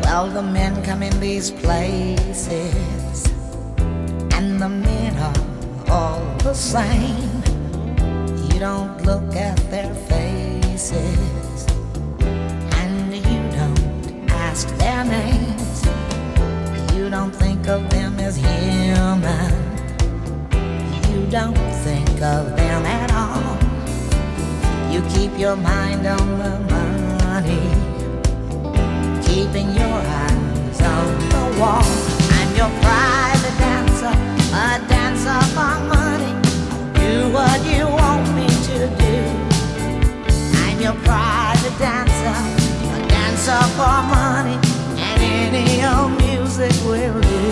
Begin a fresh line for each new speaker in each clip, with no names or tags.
All the men come in these places, and the men are all the same. You don't look at their faces, and you don't ask their names. You don't think of them as human. You don't think of them at all. You keep your mind on the money, keeping your eyes on the wall. I'm your private dancer, a dancer for money. Do what you want me to do. I'm your private dancer, a dancer for money, and any old music will do.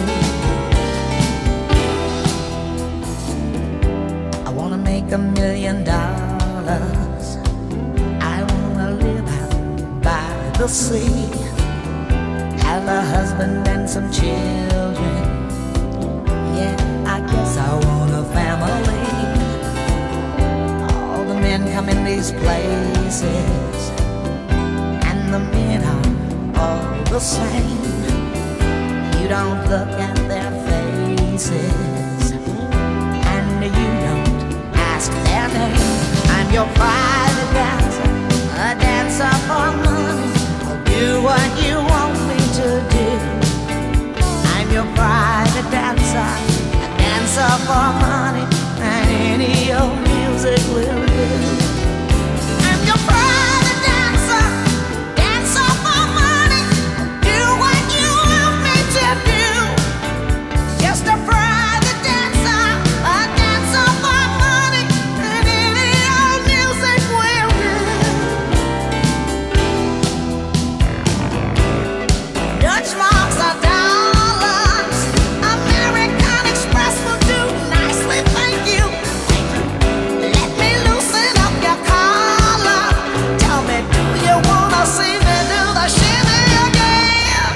I wanna make $1 million. I wanna live out by the sea, have a husband and some children. Yeah, I guess I want a family. All the men come in these places, and the men are all the same. You don't look at their faces, and you don't ask their name. I'm your private dancer, a dancer for money. I'll do what you want me to do. I'm your private dancer, a dancer for money, and any old music will do. I'm your private dancer, dancer for money. Do what you want me to do. Just a private dancer, a dancer for money, and any old music will do. Dutch marks are dollars, American Express will do nicely, thank you. Let me loosen up your collar. Tell me, do you wanna see me do the shimmy again?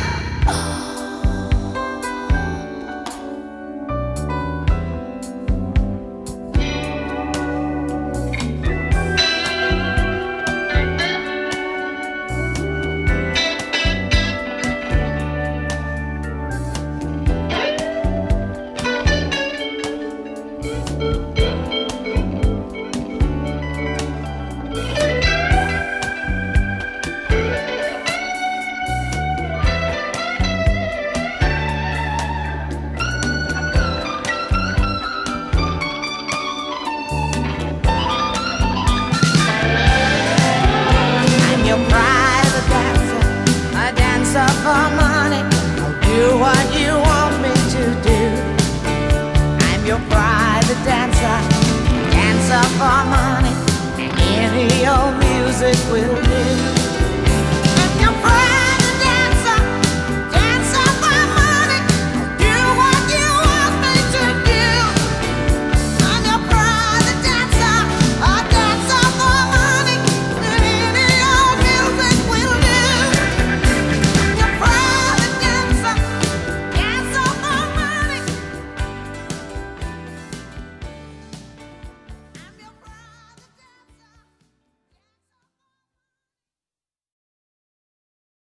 I'm your private dancer, a dancer for money. I'll do what you want me to do. I'm your private dancer, dancer for money, and any old